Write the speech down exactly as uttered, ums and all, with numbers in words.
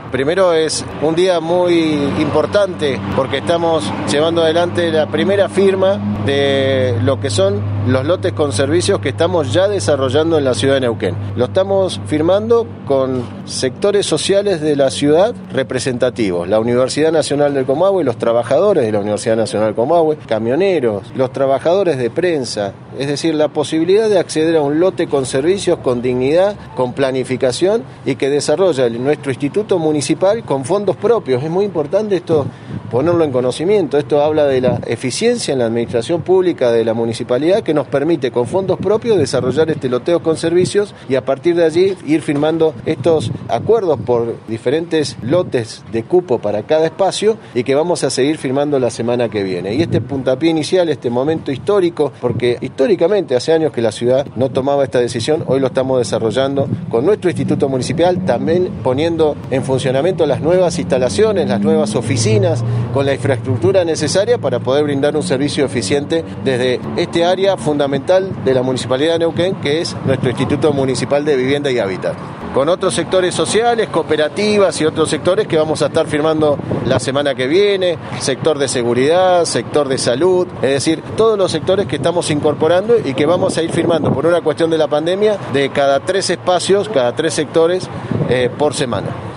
Primero es un día muy importante porque estamos llevando adelante la primera firma de lo que son los lotes con servicios que estamos ya desarrollando en la ciudad de Neuquén. Lo estamos firmando con sectores sociales de la ciudad representativos, la Universidad Nacional del Comahue, los trabajadores de la Universidad Nacional del Comahue, camioneros, los trabajadores de prensa, es decir, la posibilidad de acceder a un lote con servicios, con dignidad, con planificación y que desarrolla nuestro instituto municipal con fondos propios. Es muy importante esto, ponerlo en conocimiento. Esto habla de la eficiencia en la administración pública de la municipalidad que nos permite con fondos propios desarrollar este loteo con servicios y a partir de allí ir firmando estos acuerdos por diferentes lotes de cupo para cada espacio y que vamos a seguir firmando la semana que viene. Y este puntapié inicial, este momento histórico, porque históricamente hace años que la ciudad no tomaba esta decisión, hoy lo estamos desarrollando con nuestro instituto municipal, también poniendo en funcionamiento las nuevas instalaciones, las nuevas oficinas, con la infraestructura necesaria para poder brindar un servicio eficiente desde este área fundamental de la Municipalidad de Neuquén, que es nuestro Instituto Municipal de Vivienda y Hábitat. Con otros sectores sociales, cooperativas y otros sectores que vamos a estar firmando la semana que viene, sector de seguridad, sector de salud, es decir, todos los sectores que estamos incorporando y que vamos a ir firmando por una cuestión de la pandemia de cada tres espacios, cada tres sectores eh, por semana.